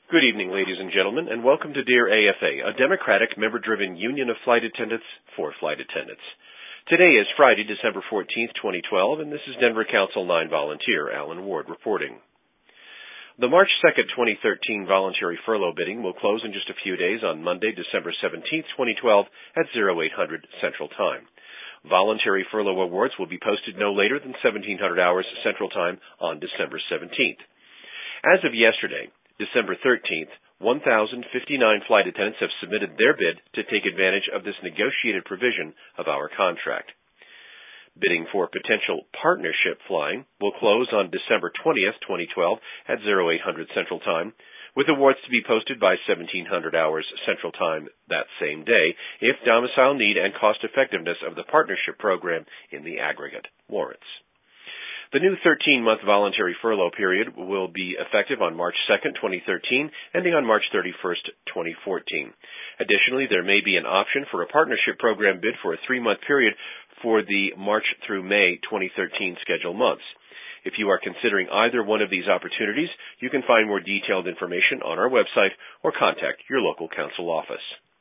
Good evening, ladies and gentlemen, and welcome to Dear AFA, a democratic, member-driven union of flight attendants for flight attendants. Today is Friday, December 14th, 2012, and this is Denver Council 9 volunteer Alan Ward reporting. The March 2nd, 2013 voluntary furlough bidding will close in just a few days on Monday, December 17th, 2012 at 0800 Central Time. Voluntary furlough awards will be posted no later than 1700 hours Central Time on December 17th. As of yesterday, December 13th, 1,059 flight attendants have submitted their bid to take advantage of this negotiated provision of our contract. Bidding for potential partnership flying will close on December 20th, 2012 at 0800 Central Time, with awards to be posted by 1700 hours Central Time that same day if domicile need and cost effectiveness of the partnership program in the aggregate warrants. The new 13-month voluntary furlough period will be effective on March 2nd, 2013, ending on March 31st, 2014. Additionally, there may be an option for a partnership program bid for a 3-month period for the March through May 2013 scheduled months. If you are considering either one of these opportunities, you can find more detailed information on our website or contact your local council office.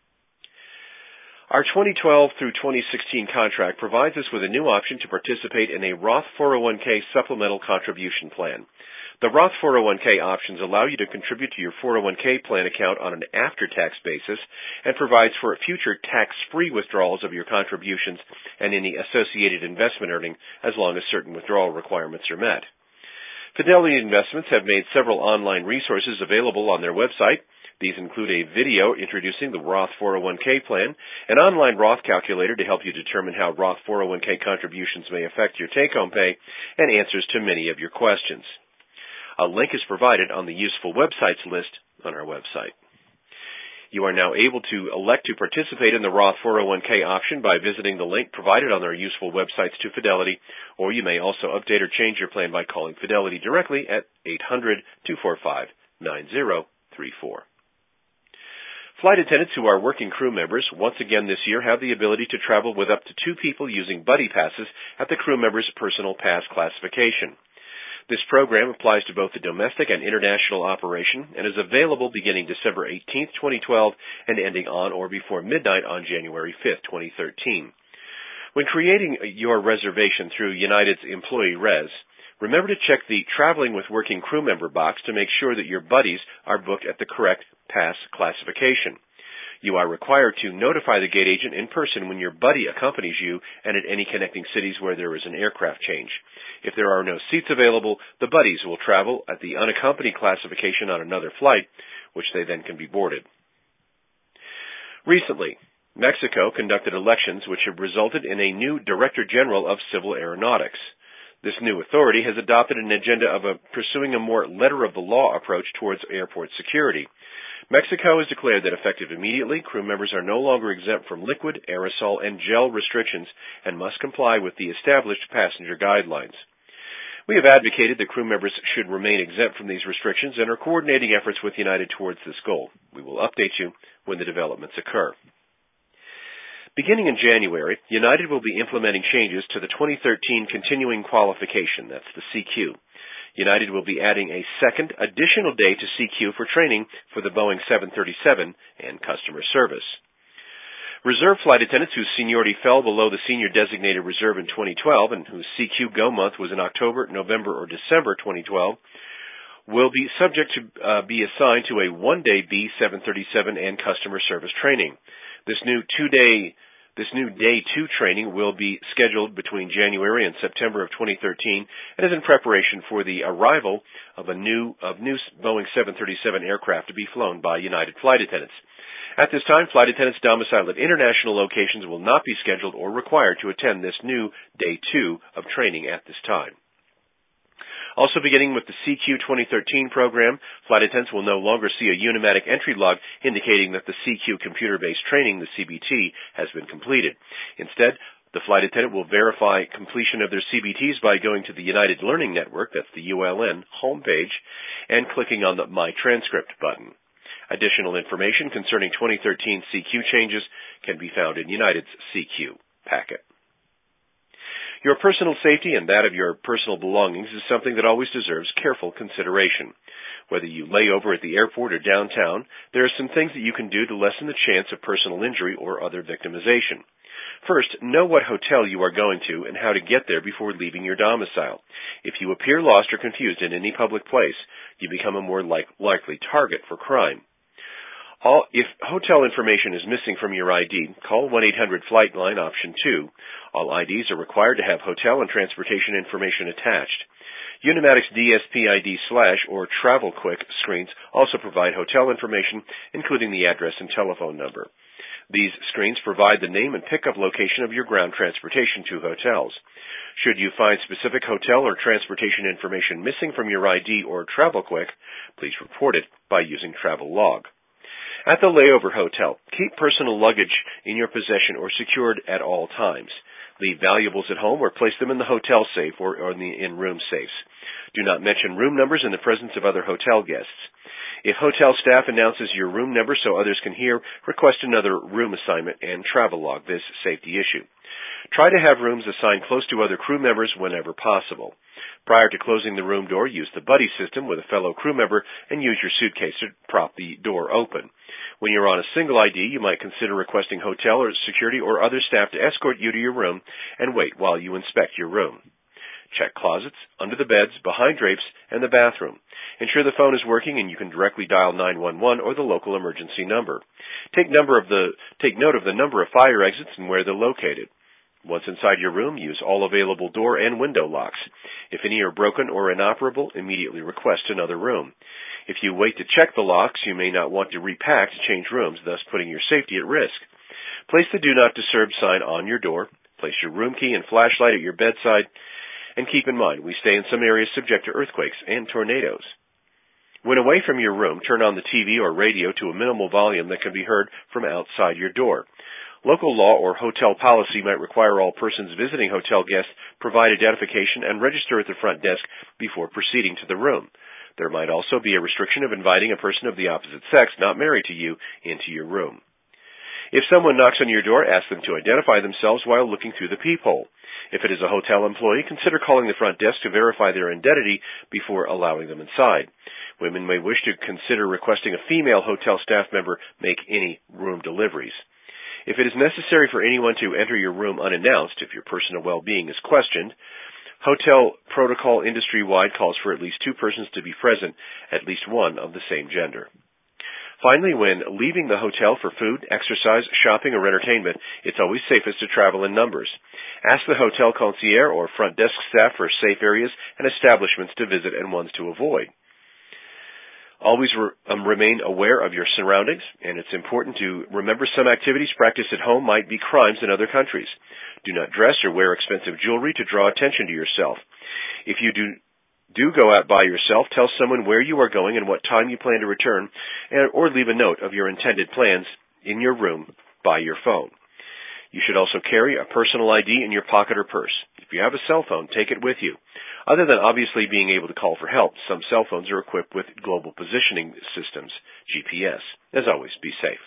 Our 2012 through 2016 contract provides us with a new option to participate in a Roth 401k supplemental contribution plan. The Roth 401k options allow you to contribute to your 401k plan account on an after-tax basis and provides for future tax-free withdrawals of your contributions and any associated investment earning as long as certain withdrawal requirements are met. Fidelity Investments have made several online resources available on their website. These include a video introducing the Roth 401k plan, an online Roth calculator to help you determine how Roth 401k contributions may affect your take-home pay, and answers to many of your questions. A link is provided on the useful websites list on our website. You are now able to elect to participate in the Roth 401k option by visiting the link provided on our useful websites to Fidelity, or you may also update or change your plan by calling Fidelity directly at 800-245-9034. Flight attendants who are working crew members once again this year have the ability to travel with up to 2 people using buddy passes at the crew member's personal pass classification. This program applies to both the domestic and international operation and is available beginning December 18th, 2012 and ending on or before midnight on January 5th, 2013. When creating your reservation through United's Employee Res, remember to check the Traveling with Working Crew Member box to make sure that your buddies are booked at the correct pass classification. You are required to notify the gate agent in person when your buddy accompanies you and at any connecting cities where there is an aircraft change. If there are no seats available, the buddies will travel at the unaccompanied classification on another flight, which they then can be boarded. Recently, Mexico conducted elections which have resulted in a new Director General of Civil Aeronautics. This new authority has adopted an agenda of pursuing a more letter-of-the-law approach towards airport security. Mexico has declared that effective immediately, crew members are no longer exempt from liquid, aerosol, and gel restrictions and must comply with the established passenger guidelines. We have advocated that crew members should remain exempt from these restrictions and are coordinating efforts with United towards this goal. We will update you when the developments occur. Beginning in January, United will be implementing changes to the 2013 continuing qualification, that's the CQ. United will be adding a second additional day to CQ for training for the Boeing 737 and customer service. Reserve flight attendants whose seniority fell below the senior designated reserve in 2012 and whose CQ go month was in October, November, or December 2012 will be subject to be assigned to a one-day B737 and customer service training. This new Day 2 training will be scheduled between January and September of 2013 and is in preparation for the arrival of new Boeing 737 aircraft to be flown by United flight attendants. At this time, flight attendants domiciled at international locations will not be scheduled or required to attend this new Day 2 of training at this time. Also beginning with the CQ 2013 program, flight attendants will no longer see a Unimatic entry log indicating that the CQ computer-based training, the CBT, has been completed. Instead, the flight attendant will verify completion of their CBTs by going to the United Learning Network, that's the ULN, homepage, and clicking on the My Transcript button. Additional information concerning 2013 CQ changes can be found in United's CQ packet. Your personal safety and that of your personal belongings is something that always deserves careful consideration. Whether you lay over at the airport or downtown, there are some things that you can do to lessen the chance of personal injury or other victimization. First, know what hotel you are going to and how to get there before leaving your domicile. If you appear lost or confused in any public place, you become a more likely target for crime. If hotel information is missing from your ID, call 1-800-FLIGHT-LINE option 2. All IDs are required to have hotel and transportation information attached. Unimatic's DSP ID / or Travel Quick screens also provide hotel information, including the address and telephone number. These screens provide the name and pickup location of your ground transportation to hotels. Should you find specific hotel or transportation information missing from your ID or Travel Quick, please report it by using Travelog. At the layover hotel, keep personal luggage in your possession or secured at all times. Leave valuables at home or place them in the hotel safe or in room safes. Do not mention room numbers in the presence of other hotel guests. If hotel staff announces your room number so others can hear, request another room assignment and Travelog this safety issue. Try to have rooms assigned close to other crew members whenever possible. Prior to closing the room door, use the buddy system with a fellow crew member and use your suitcase to prop the door open. When you're on a single ID, you might consider requesting hotel or security or other staff to escort you to your room and wait while you inspect your room. Check closets, under the beds, behind drapes, and the bathroom. Ensure the phone is working and you can directly dial 911 or the local emergency number. Take note of the number of fire exits and where they're located. Once inside your room, use all available door and window locks. If any are broken or inoperable, immediately request another room. If you wait to check the locks, you may not want to repack to change rooms, thus putting your safety at risk. Place the Do Not Disturb sign on your door. Place your room key and flashlight at your bedside. And keep in mind, we stay in some areas subject to earthquakes and tornadoes. When away from your room, turn on the TV or radio to a minimal volume that can be heard from outside your door. Local law or hotel policy might require all persons visiting hotel guests provide identification and register at the front desk before proceeding to the room. There might also be a restriction of inviting a person of the opposite sex not married to you into your room. If someone knocks on your door, ask them to identify themselves while looking through the peephole. If it is a hotel employee, consider calling the front desk to verify their identity before allowing them inside. Women may wish to consider requesting a female hotel staff member make any room deliveries. If it is necessary for anyone to enter your room unannounced, if your personal well-being is questioned, hotel protocol industry-wide calls for at least 2 persons to be present, at least one of the same gender. Finally, when leaving the hotel for food, exercise, shopping, or entertainment, it's always safest to travel in numbers. Ask the hotel concierge or front desk staff for safe areas and establishments to visit and ones to avoid. Always remain aware of your surroundings, and it's important to remember some activities practiced at home might be crimes in other countries. Do not dress or wear expensive jewelry to draw attention to yourself. If you do go out by yourself, tell someone where you are going and what time you plan to return, or leave a note of your intended plans in your room by your phone. You should also carry a personal ID in your pocket or purse. If you have a cell phone, take it with you. Other than obviously being able to call for help, some cell phones are equipped with global positioning systems, GPS. As always, be safe.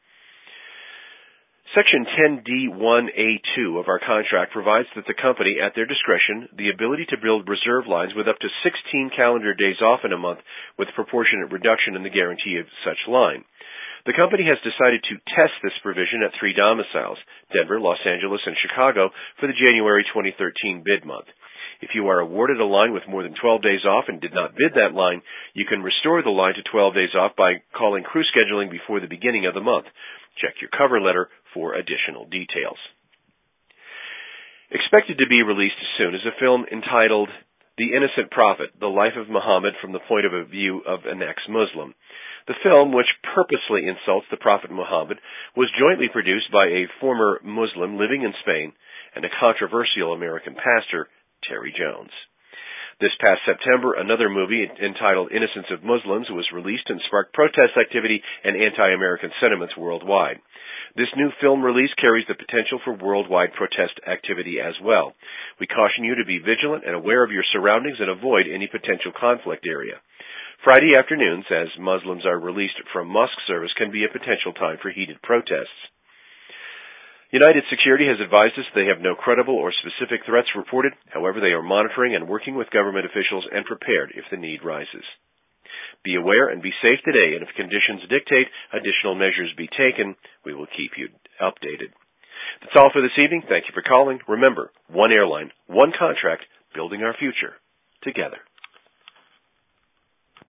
Section 10D1A2 of our contract provides that the company, at their discretion, the ability to build reserve lines with up to 16 calendar days off in a month with proportionate reduction in the guarantee of such line. The company has decided to test this provision at 3 domiciles, Denver, Los Angeles, and Chicago, for the January 2013 bid month. If you are awarded a line with more than 12 days off and did not bid that line, you can restore the line to 12 days off by calling crew scheduling before the beginning of the month. Check your cover letter for additional details. Expected to be released soon is a film entitled The Innocent Prophet, The Life of Muhammad from the Point of View of an Ex-Muslim. The film, which purposely insults the Prophet Muhammad, was jointly produced by a former Muslim living in Spain and a controversial American pastor, Terry Jones. This past September, another movie entitled Innocence of Muslims was released and sparked protest activity and anti-American sentiments worldwide. This new film release carries the potential for worldwide protest activity as well. We caution you to be vigilant and aware of your surroundings and avoid any potential conflict area. Friday afternoons, as Muslims are released from mosque service, can be a potential time for heated protests. United Security has advised us they have no credible or specific threats reported. However, they are monitoring and working with government officials and prepared if the need rises. Be aware and be safe today, and if conditions dictate additional measures be taken, we will keep you updated. That's all for this evening. Thank you for calling. Remember, one airline, one contract, building our future together.